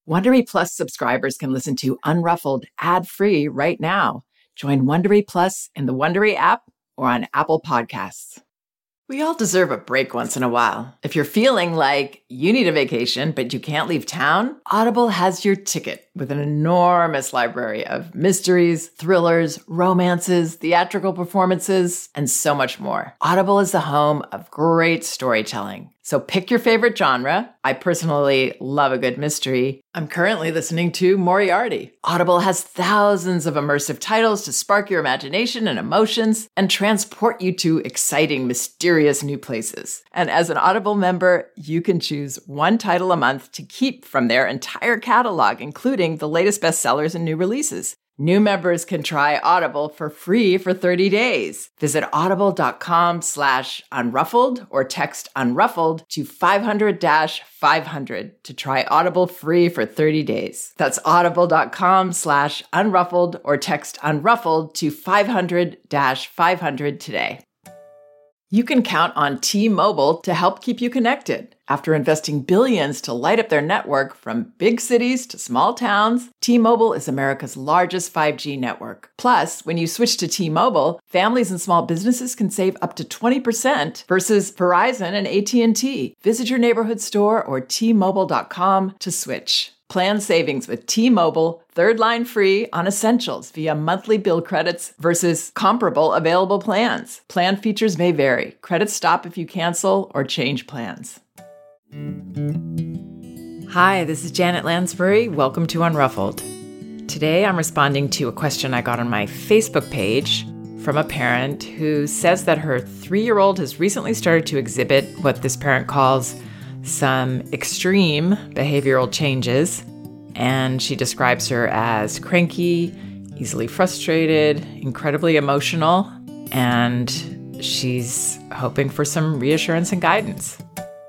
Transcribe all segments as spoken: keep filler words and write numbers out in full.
Wondery Plus subscribers can listen to Unruffled ad-free right now. Join Wondery Plus in the Wondery app or on Apple Podcasts. We all deserve a break once in a while. If you're feeling like you need a vacation, but you can't leave town, Audible has your ticket with an enormous library of mysteries, thrillers, romances, theatrical performances, and so much more. Audible is the home of great storytelling. So pick your favorite genre. I personally love a good mystery. I'm currently listening to Moriarty. Audible has thousands of immersive titles to spark your imagination and emotions and transport you to exciting, mysterious new places. And as an Audible member, you can choose one title a month to keep from their entire catalog, including the latest bestsellers and new releases. New members can try Audible for free for thirty days. Visit audible.com slash unruffled or text unruffled to five hundred five hundred to try Audible free for thirty days. That's audible.com slash unruffled or text unruffled to five hundred five hundred today. You can count on T-Mobile to help keep you connected. After investing billions to light up their network from big cities to small towns, T-Mobile is America's largest five G network. Plus, when you switch to T-Mobile, families and small businesses can save up to twenty percent versus Verizon and A T and T. Visit your neighborhood store or T Mobile dot com to switch. Plan savings with T-Mobile, third line free on essentials via monthly bill credits versus comparable available plans. Plan features may vary. Credits stop if you cancel or change plans. Hi, this is Janet Lansbury. Welcome to Unruffled. Today I'm responding to a question I got on my Facebook page from a parent who says that her three-year-old has recently started to exhibit what this parent calls some extreme behavioral changes, and she describes her as cranky, easily frustrated, incredibly emotional, and she's hoping for some reassurance and guidance.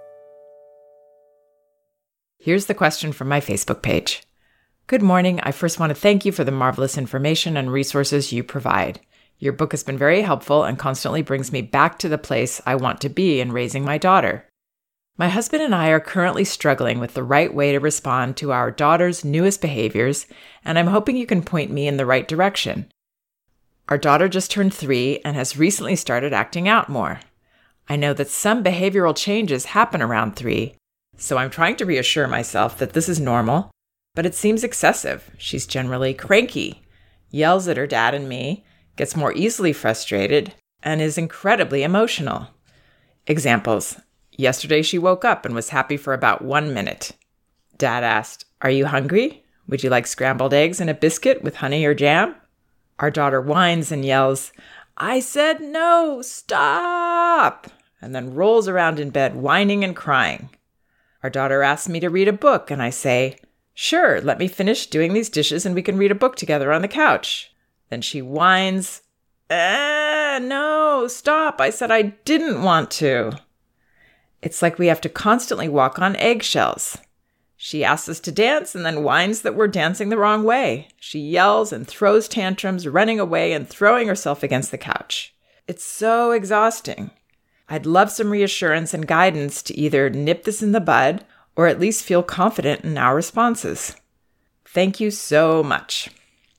Here's the question from my Facebook page. Good morning. I first want to thank you for the marvelous information and resources you provide. Your book has been very helpful and constantly brings me back to the place I want to be in raising my daughter. My husband and I are currently struggling with the right way to respond to our daughter's newest behaviors, and I'm hoping you can point me in the right direction. Our daughter just turned three and has recently started acting out more. I know that some behavioral changes happen around three, so I'm trying to reassure myself that this is normal, but it seems excessive. She's generally cranky, yells at her dad and me, gets more easily frustrated, and is incredibly emotional. Examples. Yesterday she woke up and was happy for about one minute. Dad asked, "Are you hungry? Would you like scrambled eggs and a biscuit with honey or jam?" Our daughter whines and yells, "I said no, stop!" and then rolls around in bed whining and crying. Our daughter asks me to read a book, and I say, "Sure, let me finish doing these dishes and we can read a book together on the couch." Then she whines, "Ah, no, stop, I said I didn't want to." It's like we have to constantly walk on eggshells. She asks us to dance and then whines that we're dancing the wrong way. She yells and throws tantrums, running away and throwing herself against the couch. It's so exhausting. I'd love some reassurance and guidance to either nip this in the bud or at least feel confident in our responses. Thank you so much.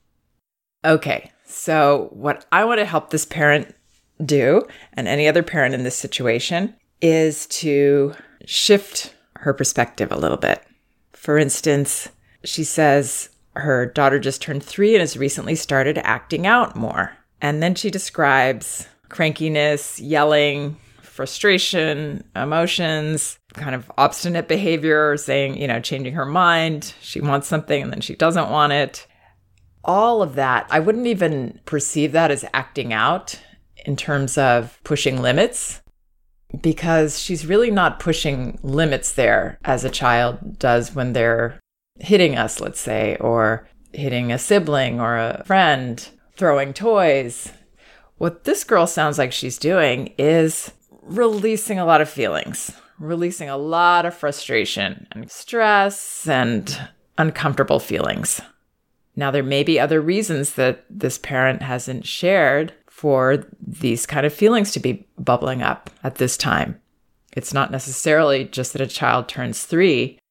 Okay, so what I want to help this parent do, and any other parent in this situation, is to shift her perspective a little bit. For instance, she says her daughter just turned three and has recently started acting out more. And then she describes crankiness, yelling, frustration, emotions, kind of obstinate behavior, saying, you know, changing her mind. She wants something and then she doesn't want it. All of that, I wouldn't even perceive that as acting out in terms of pushing limits, because she's really not pushing limits there as a child does when they're hitting us, let's say, or hitting a sibling or a friend, throwing toys. What this girl sounds like she's doing is releasing a lot of feelings, releasing a lot of frustration and stress and uncomfortable feelings. Now, there may be other reasons that this parent hasn't shared for these kind of feelings to be bubbling up at this time. It's not necessarily just that a child turns three,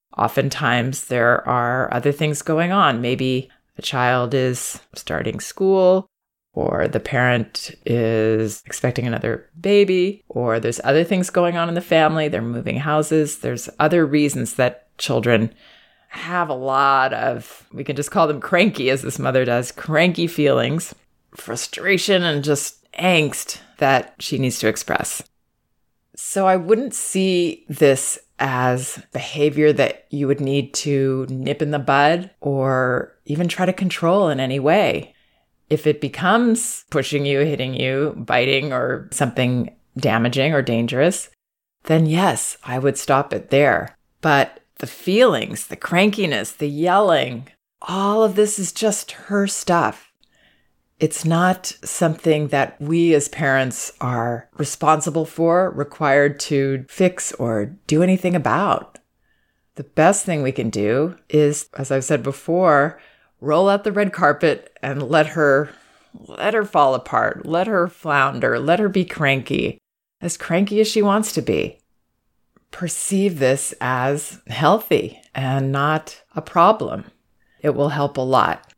Oftentimes there are other things going on. Maybe a child is starting school, or the parent is expecting another baby, or there's other things going on in the family. They're moving houses. There's other reasons that children have a lot of, we can just call them cranky, as this mother does, cranky feelings, frustration, and just angst that she needs to express. So I wouldn't see this as behavior that you would need to nip in the bud or even try to control in any way. If it becomes pushing you, hitting you, biting, or something damaging or dangerous, then yes, I would stop it there. But the feelings, the crankiness, the yelling, all of this is just her stuff. It's not something that we as parents are responsible for, required to fix or do anything about. The best thing we can do is, as I've said before, roll out the red carpet and let her, let her fall apart, let her flounder, let her be cranky, as cranky as she wants to be. Perceive this as healthy and not a problem. It will help a lot.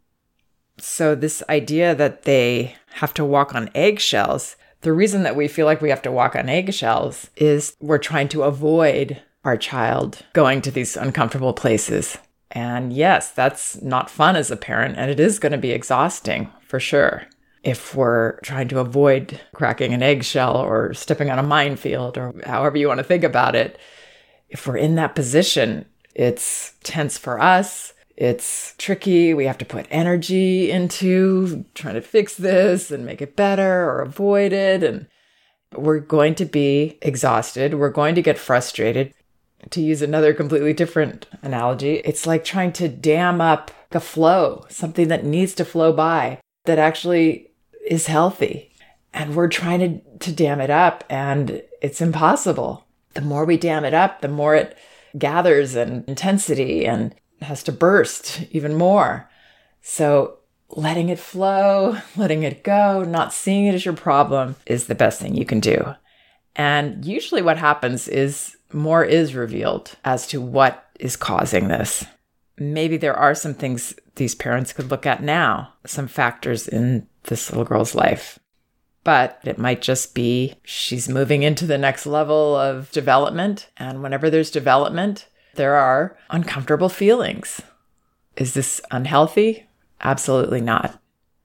So this idea that they have to walk on eggshells, the reason that we feel like we have to walk on eggshells is we're trying to avoid our child going to these uncomfortable places. And yes, that's not fun as a parent, and it is going to be exhausting for sure. If we're trying to avoid cracking an eggshell or stepping on a minefield or however you want to think about it, if we're in that position, it's tense for us. It's tricky. We have to put energy into trying to fix this and make it better or avoid it. And we're going to be exhausted. We're going to get frustrated. To use another completely different analogy, it's like trying to dam up a flow, something that needs to flow by, that actually is healthy. And we're trying to, to dam it up, and it's impossible. The more we dam it up, the more it gathers in intensity and has to burst even more. So letting it flow, letting it go, not seeing it as your problem is the best thing you can do. And usually what happens is more is revealed as to what is causing this. Maybe there are some things these parents could look at now, some factors in this little girl's life. But it might just be she's moving into the next level of development. And whenever there's development, there are uncomfortable feelings. Is this unhealthy? Absolutely not.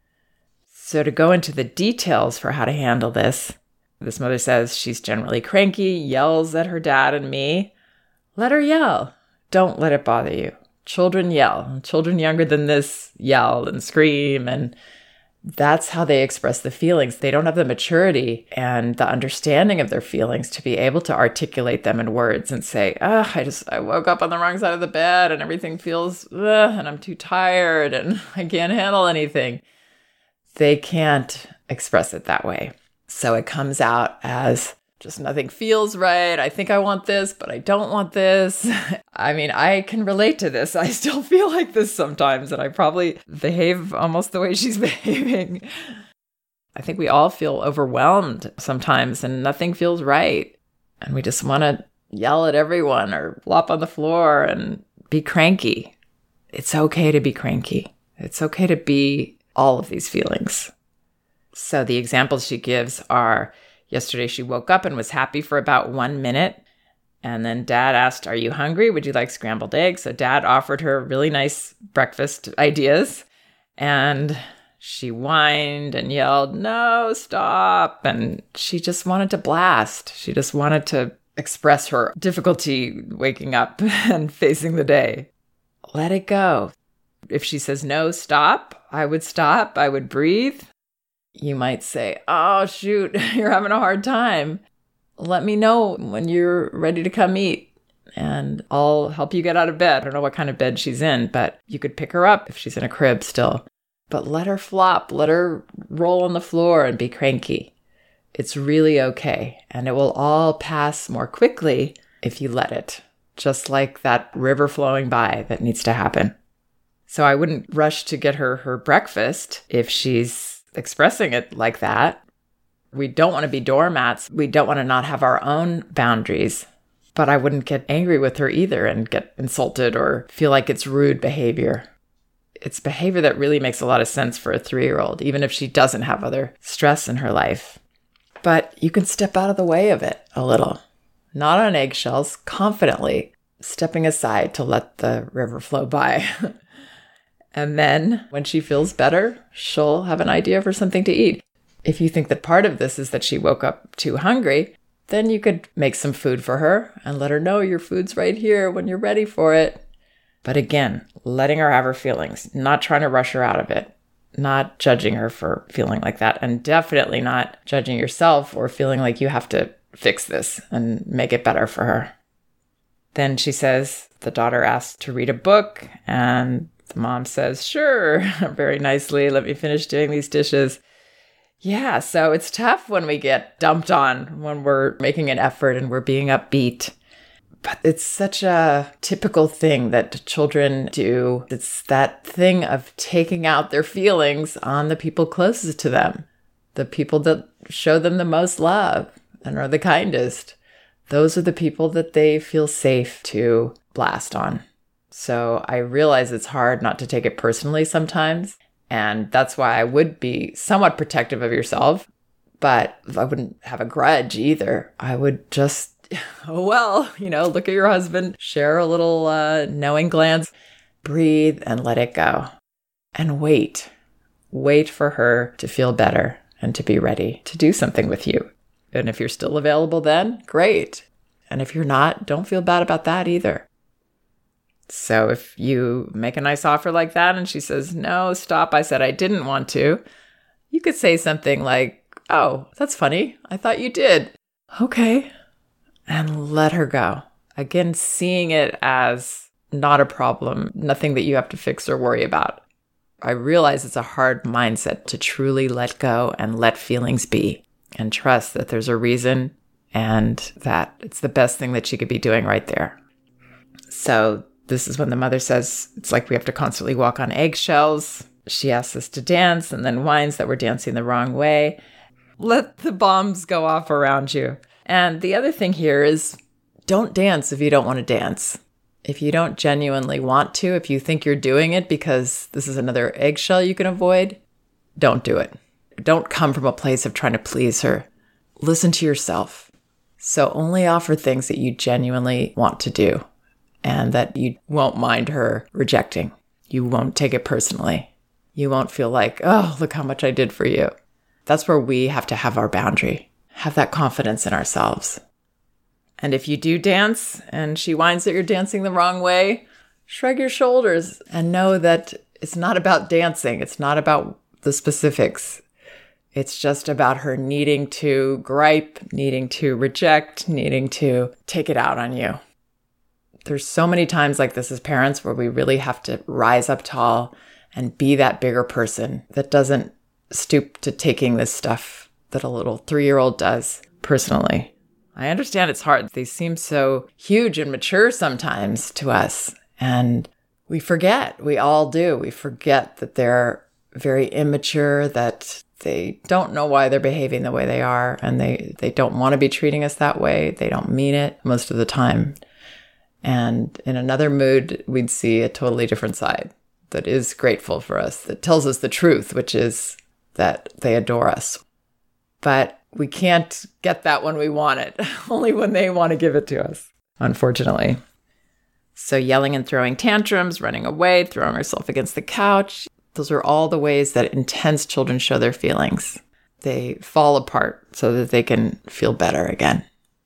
So to go into the details for how to handle this, this mother says she's generally cranky, yells at her dad and me. Let her yell. Don't let it bother you. Children yell. Children younger than this yell and scream, and that's how they express the feelings. They don't have the maturity and the understanding of their feelings to be able to articulate them in words and say, oh, I just, I woke up on the wrong side of the bed and everything feels, ugh, and I'm too tired and I can't handle anything. They can't express it that way. So it comes out as just nothing feels right. I think I want this, but I don't want this. I mean, I can relate to this. I still feel like this sometimes, and I probably behave almost the way she's behaving. I think we all feel overwhelmed sometimes, and nothing feels right. And we just want to yell at everyone or flop on the floor and be cranky. It's okay to be cranky. It's okay to be all of these feelings. So the examples she gives are, yesterday she woke up and was happy for about one minute. And then dad asked, are you hungry? Would you like scrambled eggs? So dad offered her really nice breakfast ideas. And she whined and yelled, no, stop. And she just wanted to blast. She just wanted to express her difficulty waking up and facing the day. Let it go. If she says, no, stop, I would stop. I would breathe. You might say, oh, shoot, you're having a hard time. Let me know when you're ready to come eat, and I'll help you get out of bed. I don't know what kind of bed she's in, but you could pick her up if she's in a crib still. But let her flop, let her roll on the floor and be cranky. It's really okay, and it will all pass more quickly if you let it, just like that river flowing by that needs to happen. So I wouldn't rush to get her her breakfast if she's expressing it like that. We don't want to be doormats. We don't want to not have our own boundaries. But I wouldn't get angry with her either and get insulted or feel like it's rude behavior. It's behavior that really makes a lot of sense for a three-year-old, even if she doesn't have other stress in her life. But you can step out of the way of it a little. Not on eggshells, confidently, stepping aside to let the river flow by. And then, when she feels better, she'll have an idea for something to eat. If you think that part of this is that she woke up too hungry, then you could make some food for her and let her know your food's right here when you're ready for it. But again, letting her have her feelings, not trying to rush her out of it, not judging her for feeling like that, and definitely not judging yourself or feeling like you have to fix this and make it better for her. Then she says the daughter asks to read a book, and the mom says, sure, very nicely, let me finish doing these dishes. Yeah, so it's tough when we get dumped on, when we're making an effort and we're being upbeat. But it's such a typical thing that children do. It's that thing of taking out their feelings on the people closest to them, the people that show them the most love and are the kindest. Those are the people that they feel safe to blast on. So I realize it's hard not to take it personally sometimes. And that's why I would be somewhat protective of yourself. But I wouldn't have a grudge either. I would just, oh, well, you know, look at your husband, share a little uh, knowing glance, breathe and let it go. And wait. Wait for her to feel better and to be ready to do something with you. And if you're still available then, great. And if you're not, don't feel bad about that either. So if you make a nice offer like that and she says, no, stop, I said I didn't want to, you could say something like, oh, that's funny. I thought you did. Okay. And let her go. Again, seeing it as not a problem, nothing that you have to fix or worry about. I realize it's a hard mindset to truly let go and let feelings be and trust that there's a reason and that it's the best thing that she could be doing right there. So this is when the mother says, it's like we have to constantly walk on eggshells. She asks us to dance and then whines that we're dancing the wrong way. Let the bombs go off around you. And the other thing here is don't dance if you don't want to dance. If you don't genuinely want to, if you think you're doing it because this is another eggshell you can avoid, don't do it. Don't come from a place of trying to please her. Listen to yourself. So only offer things that you genuinely want to do and that you won't mind her rejecting. You won't take it personally. You won't feel like, oh, look how much I did for you. That's where we have to have our boundary, have that confidence in ourselves. And if you do dance and she whines that you're dancing the wrong way, shrug your shoulders and know that it's not about dancing. It's not about the specifics. It's just about her needing to gripe, needing to reject, needing to take it out on you. There's so many times like this as parents where we really have to rise up tall and be that bigger person that doesn't stoop to taking this stuff that a little three-year-old does personally. I understand it's hard. They seem so huge and mature sometimes to us. And we forget. We all do. We forget that they're very immature, that they don't know why they're behaving the way they are. And they, they don't want to be treating us that way. They don't mean it most of the time. And in another mood, we'd see a totally different side that is grateful for us, that tells us the truth, which is that they adore us. But we can't get that when we want it, only when they want to give it to us, unfortunately. So yelling and throwing tantrums, running away, throwing herself against the couch, those are all the ways that intense children show their feelings. They fall apart so that they can feel better again.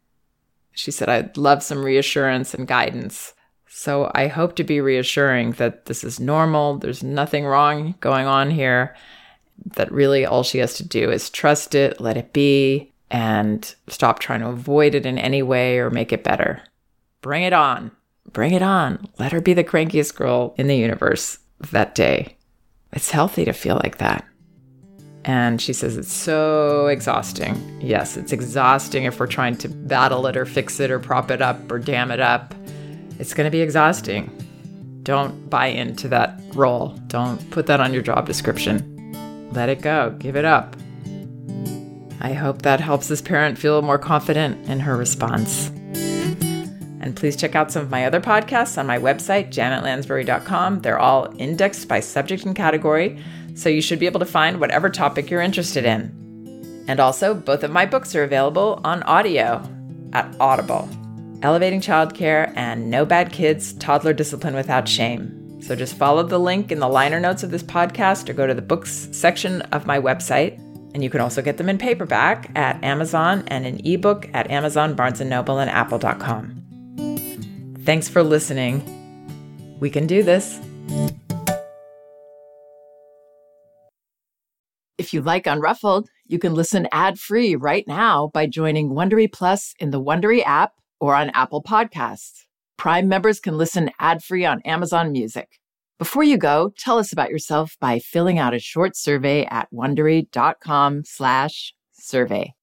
She said, I'd love some reassurance and guidance. So I hope to be reassuring that this is normal, there's nothing wrong going on here, that really all she has to do is trust it, let it be, and stop trying to avoid it in any way or make it better. Bring it on. Bring it on. Let her be the crankiest girl in the universe that day. It's healthy to feel like that. And she says it's so exhausting. Yes, it's exhausting if we're trying to battle it or fix it or prop it up or dam it up. It's going to be exhausting. Don't buy into that role. Don't put that on your job description. Let it go. Give it up. I hope that helps this parent feel more confident in her response. And please check out some of my other podcasts on my website, janet lansbury dot com. They're all indexed by subject and category, so you should be able to find whatever topic you're interested in. And also, both of my books are available on audio at Audible. Elevating Childcare and No Bad Kids, Toddler Discipline Without Shame. So just follow the link in the liner notes of this podcast or go to the books section of my website. And you can also get them in paperback at Amazon and in ebook at Amazon, Barnes and Noble, and apple dot com. Thanks for listening. We can do this. If you like Unruffled, you can listen ad-free right now by joining Wondery Plus in the Wondery app or on Apple Podcasts. Prime members can listen ad-free on Amazon Music. Before you go, tell us about yourself by filling out a short survey at wondery dot com slash survey.